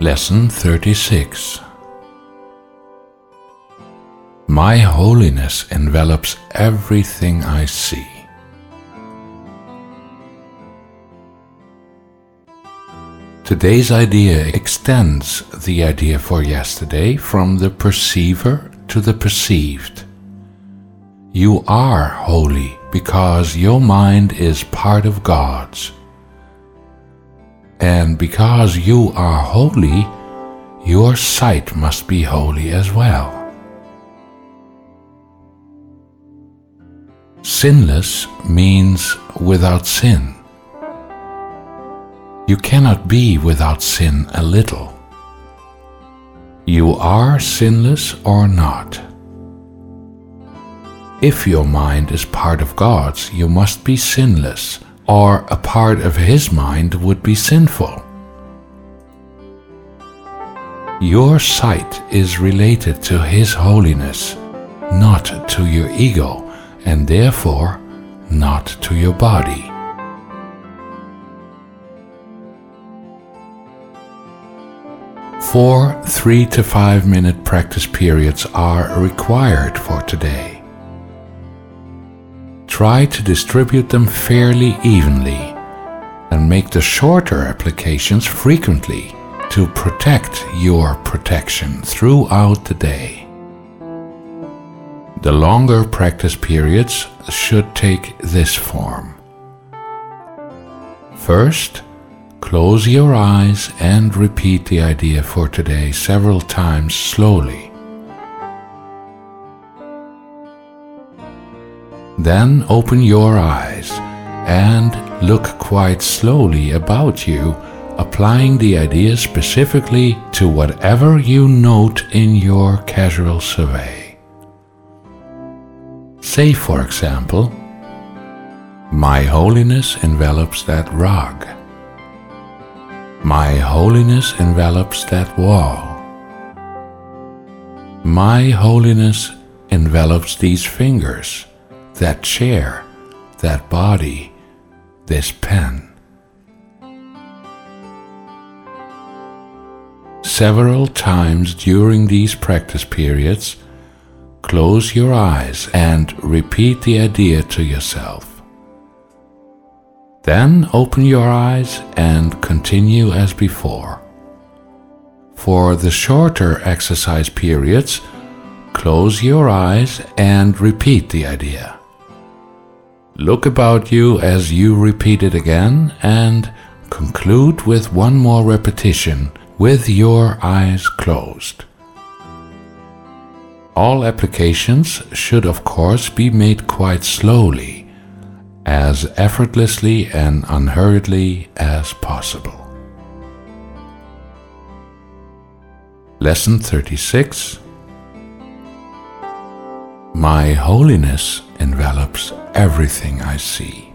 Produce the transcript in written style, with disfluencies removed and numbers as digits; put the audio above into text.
Lesson 36. My holiness envelops everything I see. Today's idea extends the idea for yesterday from the perceiver to the perceived. You are holy because your mind is part of God's. And because you are holy, your sight must be holy as well. Sinless means without sin. You cannot be without sin a little. You are sinless or not. If your mind is part of God's, you must be sinless, or a part of His mind would be sinful. Your sight is related to His holiness, not to your ego, and therefore not to your body. Four 3 to 5 minute practice periods are required for today. Try to distribute them fairly evenly and make the shorter applications frequently to protect your protection throughout the day. The longer practice periods should take this form. First, close your eyes and repeat the idea for today several times slowly. Then open your eyes and look quite slowly about you, applying the idea specifically to whatever you note in your casual survey. Say, for example, my holiness envelops that rug. My holiness envelops that wall. My holiness envelops these fingers, that chair, that body, this pen. Several times during these practice periods, close your eyes and repeat the idea to yourself. Then open your eyes and continue as before. For the shorter exercise periods, close your eyes and repeat the idea. Look about you as you repeat it again and conclude with one more repetition with your eyes closed. All applications should of course be made quite slowly, as effortlessly and unhurriedly as possible. Lesson 36. My holiness envelops everything I see.